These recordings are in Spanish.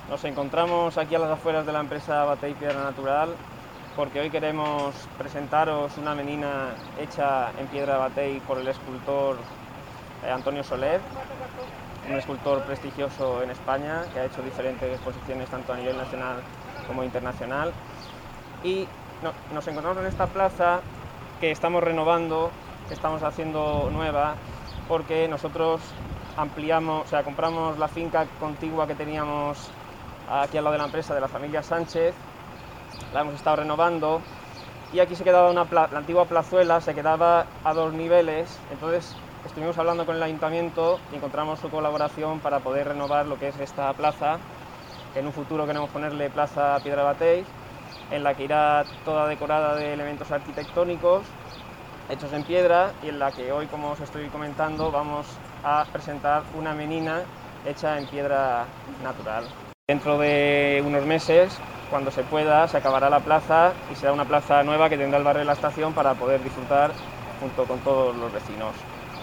Nos encontramos aquí a las afueras de la empresa Batey Piedra Natural porque hoy queremos presentaros una menina hecha en piedra Batey por el escultor Antonio Soler, un escultor prestigioso en España que ha hecho diferentes exposiciones tanto a nivel nacional como internacional. Y nos encontramos en esta plaza que estamos renovando, que estamos haciendo nueva, porque nosotros ampliamos, compramos la finca contigua que teníamos aquí al lado de la empresa de la familia Sánchez, la hemos estado renovando y aquí se quedaba la antigua plazuela, se quedaba a 2 niveles, entonces estuvimos hablando con el ayuntamiento y encontramos su colaboración para poder renovar lo que es esta plaza, que en un futuro queremos ponerle Plaza Piedra Batey, en la que irá toda decorada de elementos arquitectónicos hechos en piedra y en la que hoy, como os estoy comentando, vamos a presentar una menina hecha en piedra natural. Dentro de unos meses, cuando se pueda, se acabará la plaza y será una plaza nueva que tendrá el barrio de la Estación para poder disfrutar junto con todos los vecinos.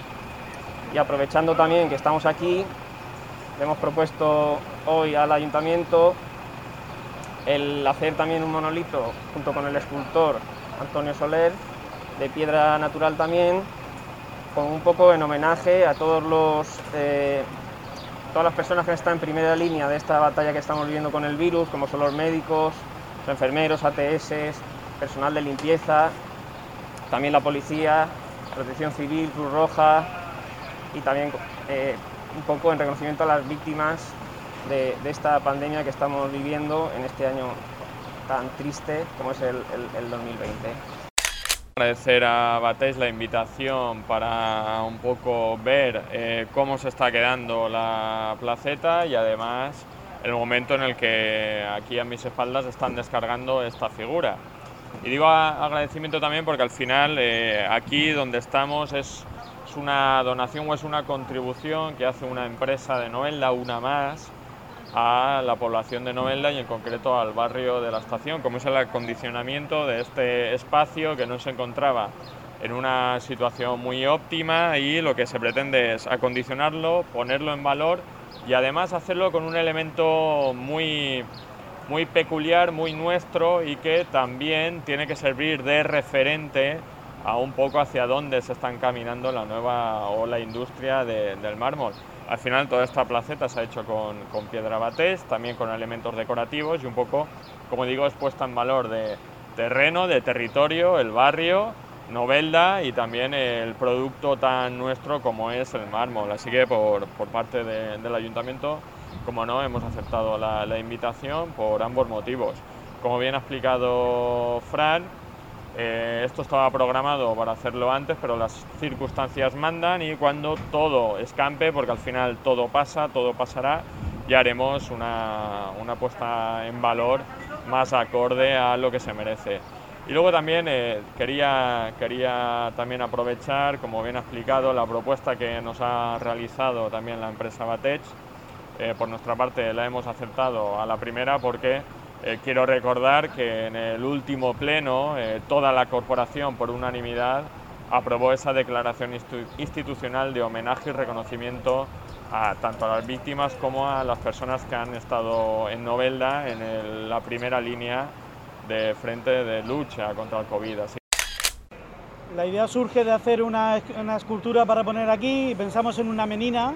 Y aprovechando también que estamos aquí, le hemos propuesto hoy al ayuntamiento el hacer también un monolito junto con el escultor Antonio Soler, de piedra natural también, con un poco en homenaje a todas las personas que están en primera línea de esta batalla que estamos viviendo con el virus, como son los médicos, los enfermeros, ATS, personal de limpieza, también la policía, Protección Civil, Cruz Roja, y también un poco en reconocimiento a las víctimas de esta pandemia que estamos viviendo en este año tan triste como es el 2020. Agradecer a Batey la invitación para un poco ver cómo se está quedando la placeta y además el momento en el que aquí a mis espaldas están descargando esta figura. Y digo agradecimiento también porque al final aquí donde estamos es una donación o es una contribución que hace una empresa de Novelda, una más, a la población de Novelda y en concreto al barrio de la Estación, como es el acondicionamiento de este espacio que no se encontraba en una situación muy óptima, y lo que se pretende es acondicionarlo, ponerlo en valor y además hacerlo con un elemento muy peculiar, muy nuestro, y que también tiene que servir de referente a un poco hacia dónde se está encaminando la nueva o la industria del mármol. Al final toda esta placeta se ha hecho con piedra Batey, también con elementos decorativos, y un poco, como digo, es puesta en valor de terreno, de territorio, el barrio, Novelda, y también el producto tan nuestro como es el mármol. Así que por parte del ayuntamiento, como no, hemos aceptado la invitación por ambos motivos. Como bien ha explicado Fran, esto estaba programado para hacerlo antes, pero las circunstancias mandan, y cuando todo escampe, porque al final todo pasa, todo pasará, ya haremos una puesta en valor más acorde a lo que se merece. Y luego también quería también aprovechar, como bien ha explicado, la propuesta que nos ha realizado también la empresa Batey. Por nuestra parte la hemos aceptado a la primera porque quiero recordar que en el último pleno toda la corporación por unanimidad aprobó esa declaración institucional de homenaje y reconocimiento tanto a las víctimas como a las personas que han estado en Novelda en la primera línea de frente de lucha contra el COVID. Así. La idea surge de hacer una escultura para poner aquí, y pensamos en una menina.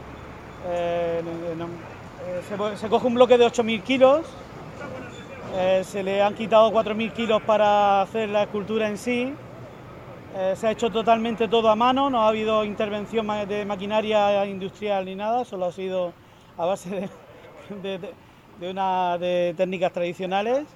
Se coge un bloque de 8.000 kilos, se le han quitado 4.000 kilos para hacer la escultura en sí. Se ha hecho totalmente todo a mano, no ha habido intervención de maquinaria industrial ni nada, solo ha sido a base de técnicas tradicionales.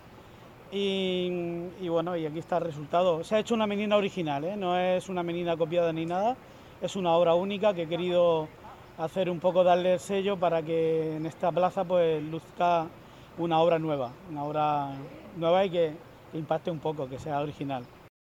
Y bueno, y aquí está el resultado. Se ha hecho una menina original, no es una menina copiada ni nada, es una obra única que he querido hacer un poco, darle el sello para que en esta plaza pues luzca una obra nueva y que impacte un poco, que sea original.